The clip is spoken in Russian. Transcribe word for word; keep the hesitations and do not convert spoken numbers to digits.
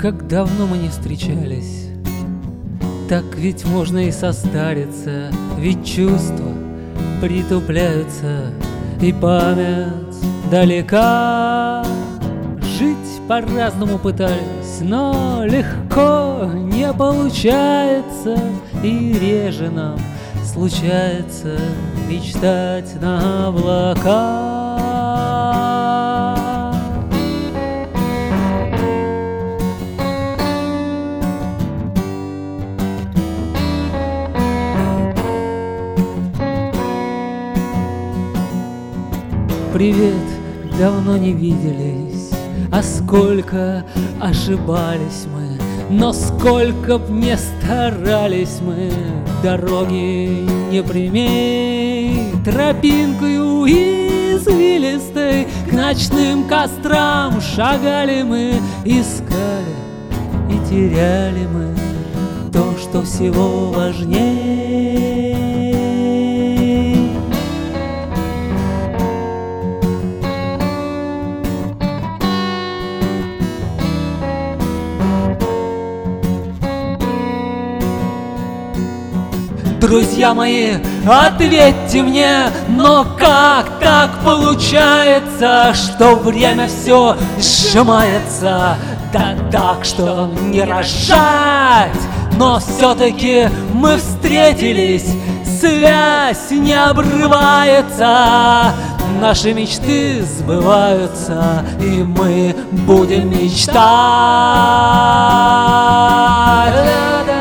Как давно мы не встречались, так ведь можно и состариться, ведь чувства притупляются, и память далека. Жить по-разному пытались, но легко не получается, и реже нам случается мечтать на облака. Привет, давно не виделись, а сколько ошибались мы, но сколько б не старались мы, дороги непрямей, тропинкою извилистой к ночным кострам шагали мы, искали и теряли мы то, что всего важнее. Друзья мои, ответьте мне, но как так получается, что время все сжимается? Да так, что не рожать, но все-таки мы встретились, связь не обрывается, наши мечты сбываются, и мы будем мечтать.